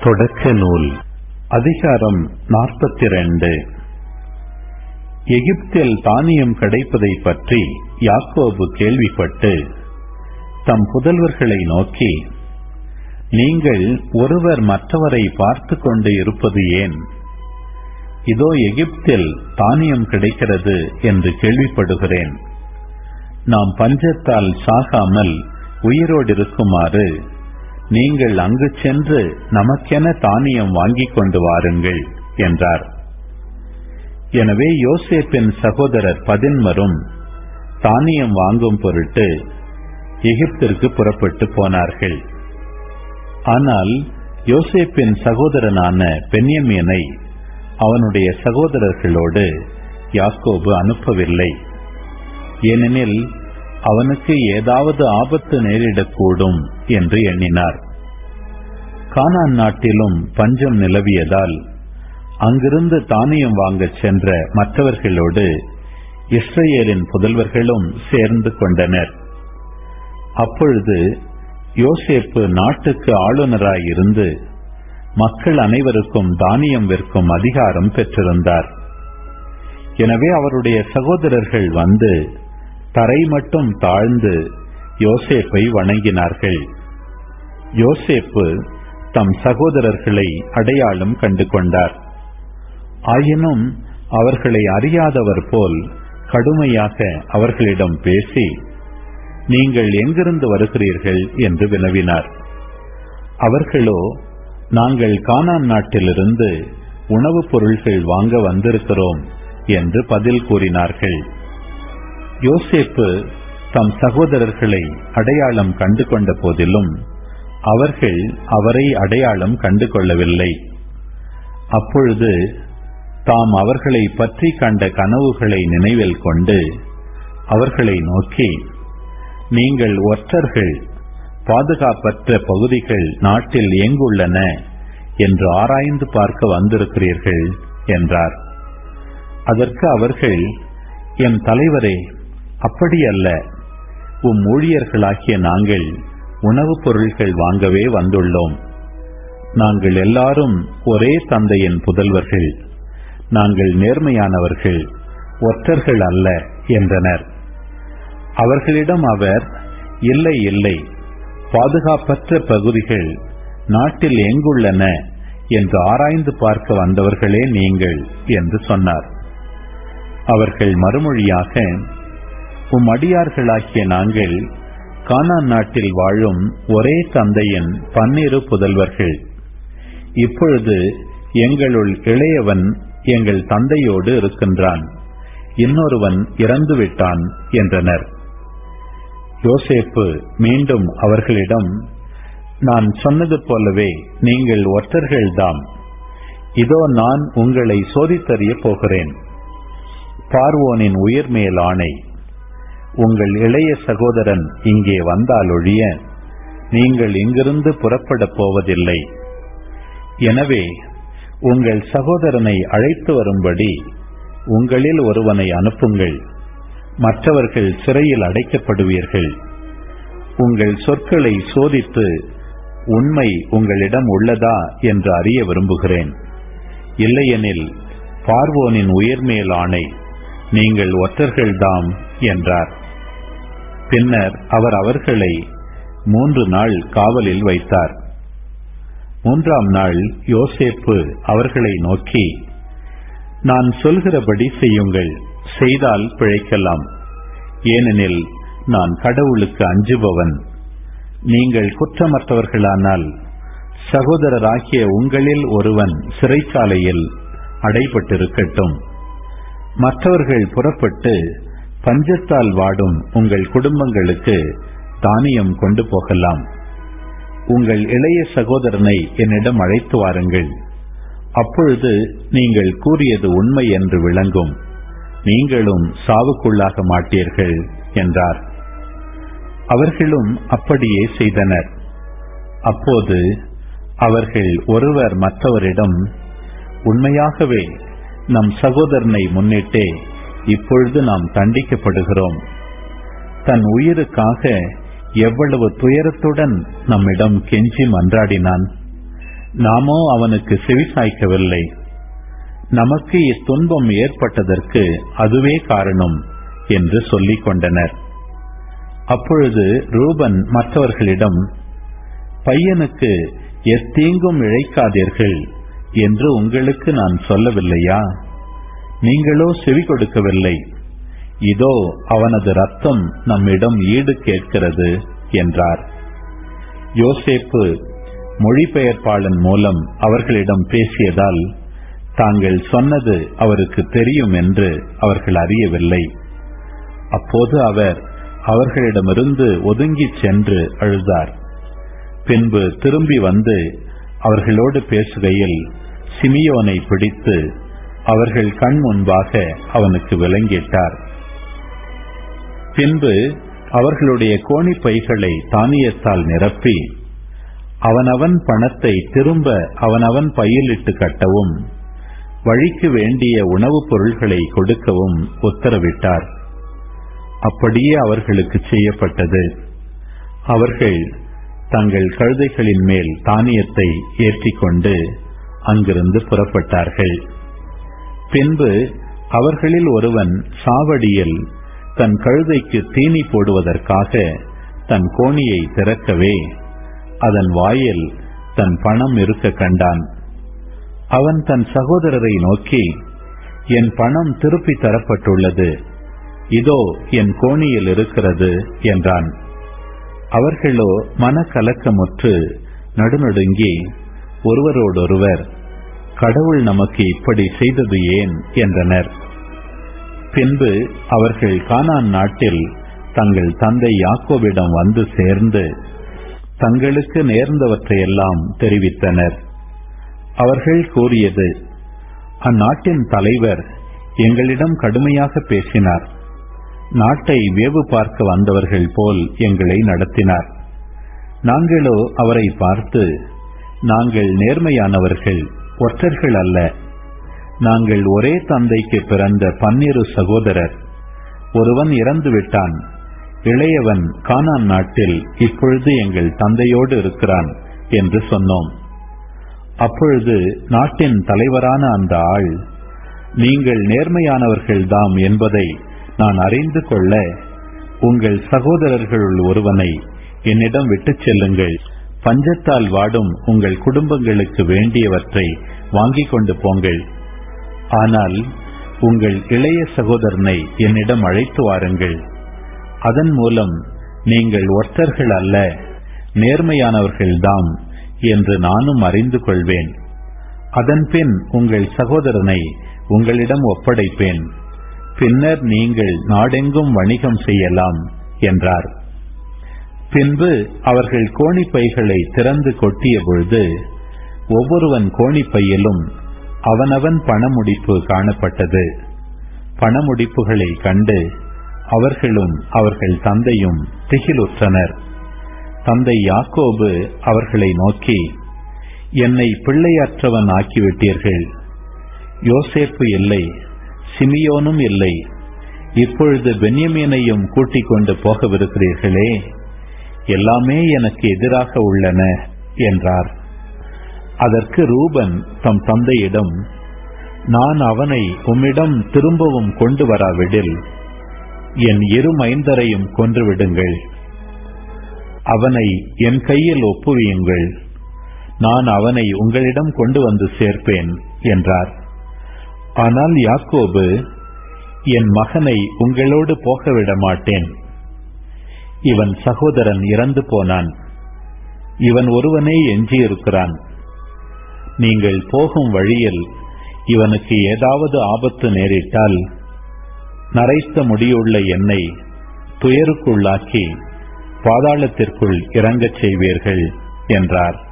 தொடக்க நூல் அதிகாரம் 42. எகிப்தில் தானியம் கிடைப்பதை பற்றி யாக்கோபு கேள்விப்பட்டு தம் புதல்வர்களை நோக்கி, நீங்கள் ஒருவர் மற்றவரை பார்த்து கொண்டு இருப்பது ஏன்? இதோ எகிப்தில் தானியம் கிடைக்கிறது என்று கேள்விப்படுகிறேன். நாம் பஞ்சத்தால் சாகாமல் உயிரோடு இருக்குமாறு நீங்கள் அங்கு சென்று நமக்கென தானியம் வாங்கிக் கொண்டு வாருங்கள் என்றார். எனவே யோசேப்பின் சகோதரர் 11 தானியம் வாங்கும் பொருட்டு எகிப்திற்கு புறப்பட்டு போனார்கள். ஆனால் யோசேப்பின் சகோதரனான பென்யமீனை அவனுடைய சகோதரர்களோடு யாக்கோபு அனுப்பவில்லை. ஏனெனில் அவனுக்கு ஏதாவது ஆபத்து நேரிடக்கூடும் என்று எண்ணினார். கானான் நாட்டிலும் பஞ்சம் நிலவியதால் அங்கிருந்து தானியம் வாங்கச் சென்ற மற்றவர்களோடு இஸ்ரவேலின் புதல்வர்களும் சேர்ந்து கொண்டனர். அப்பொழுது யோசேப்பு நாட்டுக்கு ஆளுநராயிருந்து மக்கள் அனைவருக்கும் தானியம் விற்கும் அதிகாரம் பெற்றிருந்தார். எனவே அவருடைய சகோதரர்கள் வந்து தரை மட்டும் தாழ்ந்து யோசேப்பை வணங்கினார்கள். யோசேப்பு தம் சகோதரர்களை அடையாளம் கண்டு கொண்டார். ஆயினும் அவர்களை அறியாதவர் போல் கடுமையாக அவர்களிடம் பேசி, நீங்கள் எங்கிருந்து வருகிறீர்கள் என்று வினவினார். அவர்களோ, நாங்கள் கானான் நாட்டிலிருந்து உணவுப் பொருள்கள் வாங்க வந்திருக்கிறோம் என்று பதில் கூறினார்கள். யோசேப்பு தம் சகோதரர்களை அடையாளம் கண்டு கொண்ட போதிலும் அவர்கள் அவரை அடையாளம் கண்டு கொள்ளவில்லை. அப்பொழுது தாம் அவர்களை பற்றி கண்ட கனவுகளை நினைவில் கொண்டு அவர்களை நோக்கி, நீங்கள் ஒற்றர்கள், பாதுகாப்பற்ற பகுதிகள் நாட்டில் எங்குள்ளன என்று ஆராய்ந்து பார்க்க வந்திருக்கிறீர்கள் என்றார். அதற்கு அவர்கள், எம் தலைவரே, அப்படியல்ல, உம் ஊழியர்களாகிய நாங்கள் உணவுப் பொருள்கள் வாங்கவே வந்துள்ளோம். நாங்கள் எல்லாரும் ஒரே தந்தையின் புதல்வர்கள். நாங்கள் நேர்மையானவர்கள், ஒற்றர்கள் அல்ல என்றனர். அவர்களிடம் அவர், இல்லை இல்லை, பாதுகாப்பற்ற பகுதிகள் நாட்டில் எங்குள்ளன என்று ஆராய்ந்து பார்க்க வந்தவர்களே நீங்கள் என்று சொன்னார். அவர்கள் மறுமொழியாக, உம் அடியார்களாகிய நாங்கள் கானான் நாட்டில் வாழும் ஒரே தந்தையின் 12 புதல்வர்கள். இப்பொழுது எங்களுள் இளையவன் எங்கள் தந்தையோடு இருக்கின்றான், இன்னொருவன் இறந்துவிட்டான் என்றனர். யோசேப்பு மீண்டும் அவர்களிடம், நான் சொன்னது போலவே நீங்கள் ஒற்றர்கள்தாம். இதோ நான் உங்களை சோதித்தறிய போகிறேன். பார்வோனின் உயிர் மேல் ஆணை, உங்கள் இளைய சகோதரன் இங்கே வந்தாலொழிய நீங்கள் இங்கிருந்து புறப்படப் போவதில்லை. எனவே உங்கள் சகோதரனை அழைத்து வரும்படி உங்களில் ஒருவனை அனுப்புங்கள். மற்றவர்கள் சிறையில் அடைக்கப்படுவீர்கள். உங்கள் சொற்களை சோதித்து உண்மை உங்களிடம் உள்ளதா என்று அறிய விரும்புகிறேன். இல்லையெனில் பார்வோனின் உயிர் மேல் ஆணை, நீங்கள் ஒற்றர்கள்தாம் என்றார். பின்னர் அவர் அவர்களை 3 நாள் காவலில் வைத்தார். 3ஆம் நாள் யோசேப்பு அவர்களை நோக்கி, நான் சொல்கிறபடி செய்யுங்கள், செய்தால் பிழைக்கலாம். ஏனெனில் நான் கடவுளுக்கு அஞ்சுபவன். நீங்கள் குற்றமற்றவர்களானால் சகோதரராகிய உங்களில் ஒருவன் சிறைச்சாலையில் அடைபட்டிருக்கட்டும். மற்றவர்கள் புறப்பட்டு பஞ்சத்தால் வாடும் உங்கள் குடும்பங்களுக்கு தானியம் கொண்டு போகலாம். உங்கள் இளைய சகோதரனை என்னிடம் அழைத்து வாருங்கள். அப்பொழுது நீங்கள் கூறியது உண்மை என்று விளங்கும். நீங்களும் சாவுக்குள்ளாக மாட்டீர்கள் என்றார். அவர்களும் அப்படியே செய்தனர். அப்போது அவர்கள் ஒருவர் மற்றவரிடம், உண்மையாகவே நம் சகோதரனை முன்னிட்டே இப்பொழுது நாம் தண்டிக்கப்படுகிறோம். தன் உயிருக்காக எவ்வளவு துயரத்துடன் நம்மிடம் கெஞ்சி மன்றாடினான். நாமோ அவனுக்கு செவிசாய்க்கவில்லை. நமக்கு இத்துன்பம் ஏற்பட்டதற்கு அதுவே காரணம் என்று சொல்லிக் கொண்டனர். அப்பொழுது ரூபன் மற்றவர்களிடம், பையனுக்கு எத்தீங்கும் இழைக்காதீர்கள் என்று உங்களுக்கு நான் சொல்லவில்லையா? நீங்களோ செவி கொடுக்கவில்லை. இதோ அவனது இரத்தம் நம்மிடம் ஈடு கேட்கிறது என்றார். யோசேப்பு மொழிபெயர்ப்பாளன் மூலம் அவர்களிடம் பேசியதால் தாங்கள் சொன்னது அவருக்கு தெரியும் என்று அவர்கள் அறியவில்லை. அப்போது அவர் அவர்களிடமிருந்து ஒதுங்கிச் சென்று அழுதார். பின்பு திரும்பி வந்து அவர்களோடு பேசுகையில் சிமியோனை பிடித்து அவர்கள் கண் முன்பாக அவனுக்கு விலங்கிட்டார். பின்பு அவர்களுடைய கோணிப்பைகளை தானியத்தால் நிரப்பி அவனவன் பணத்தை திரும்ப அவனவன் பையிலிட்டு கட்டவும் வழிக்கு வேண்டிய உணவுப் பொருள்களை கொடுக்கவும் உத்தரவிட்டார். அப்படியே அவர்களுக்கு செய்யப்பட்டது. அவர்கள் தங்கள் கழுதைகளின் மேல் தானியத்தை ஏற்றிக்கொண்டு அங்கிருந்து புறப்பட்டார்கள். பின்பு அவர்களில் ஒருவன் சாவடியில் தன் கழுதைக்கு தீனி போடுவதற்காக தன் கோணியை திறக்கவே அதன் வாயில் தன் பணம் இருக்க கண்டான். அவன் தன் சகோதரரை நோக்கி, என் பணம் திருப்பி தரப்பட்டுள்ளது, இதோ என் கோணியில் இருக்கிறது என்றான். அவர்களோ மனக்கலக்கமுற்று நடுநடுங்கி ஒருவரோடொருவர், கடவுள் நமக்கு இப்படி செய்தது ஏன் என்றனர். பின்பு அவர்கள் கானான் நாட்டில் தங்கள் தந்தை யாக்கோபிடம் வந்து சேர்ந்து தங்களுக்கு நேர்ந்தவற்றையெல்லாம் தெரிவித்தனர். அவர்கள் கூறியது, அந்நாட்டின் தலைவர் எங்களிடம் கடுமையாக பேசினார். நாட்டை வேவு பார்க்க வந்தவர்கள் போல் எங்களை நடத்தினார். நாங்களோ அவரை பார்த்து, நாங்கள் நேர்மையானவர்கள், ஒற்றர்கள் அல்ல. நாங்கள் ஒரே தந்தைக்கு பிறந்த 12 சகோதரர். ஒருவன் இறந்துவிட்டான். இளையவன் கானான் நாட்டில் இப்பொழுது எங்கள் தந்தையோடு இருக்கிறான் என்று சொன்னோம். அப்பொழுது நாட்டின் தலைவரான அந்த ஆள், நீங்கள் நேர்மையானவர்கள்தாம் என்பதை நான் அறிந்து கொள்ள உங்கள் சகோதரர்களுள் ஒருவனை என்னிடம் விட்டுச் செல்லுங்கள். பஞ்சத்தால் வாடும் உங்கள் குடும்பங்களுக்கு வேண்டியவற்றை வாங்கிக் கொண்டு போங்கள். ஆனால் உங்கள் இளைய சகோதரனை என்னிடம் அழைத்து வாருங்கள். அதன் மூலம் நீங்கள் ஒற்றர்கள் அல்ல, நேர்மையானவர்கள்தாம் என்று நானும் அறிந்து கொள்வேன். அதன்பின் உங்கள் சகோதரனை உங்களிடம் ஒப்படைப்பேன். பின்னர் நீங்கள் நாடெங்கும் வணிகம் செய்யலாம் என்றார். பின்பு அவர்கள் கோணிப்பைகளை திறந்து கொட்டிய பொழுது ஒவ்வொருவன் கோணிப்பையிலும் அவனவன் பணமுடிப்பு காணப்பட்டது. பணமுடிப்புகளை கண்டு அவர்களும் அவர்கள் தந்தையும் திகிலுற்றனர். தந்தை யாக்கோபு அவர்களை நோக்கி, என்னை பிள்ளையற்றவன் ஆக்கிவிட்டீர்கள். யோசேப்பு இல்லை, சிமியோனும் இல்லை, இப்பொழுது பென்யமீனையும் கூட்டிக் கொண்டு போகவிருக்கிறீர்களே, எல்லாமே எனக்கு எதிராக உள்ளன என்றார். அதற்கு ரூபன் தம் தந்தையிடம், நான் அவனை உம்மிடம் திரும்பவும் கொண்டு வராவிடில் என் 2 மைந்தரையும் கொன்றுவிடுங்கள். அவனை என் கையில் ஒப்புவியுங்கள், நான் அவனை உங்களிடம் கொண்டு வந்து சேர்ப்பேன் என்றார். ஆனால் யாக்கோபு, என் மகனை உங்களோடு போகவிட மாட்டேன். இவன் சகோதரன் இறந்து போனான், இவன் ஒருவனே எஞ்சியிருக்கிறான். நீங்கள் போகும் வழியில் இவனுக்கு ஏதாவது ஆபத்து நேரிட்டால் நரைத்த முடியுள்ள என்னை துயருக்குள்ளாக்கி பாதாளத்திற்குள் இறங்கச் செய்வீர்கள் என்றார்.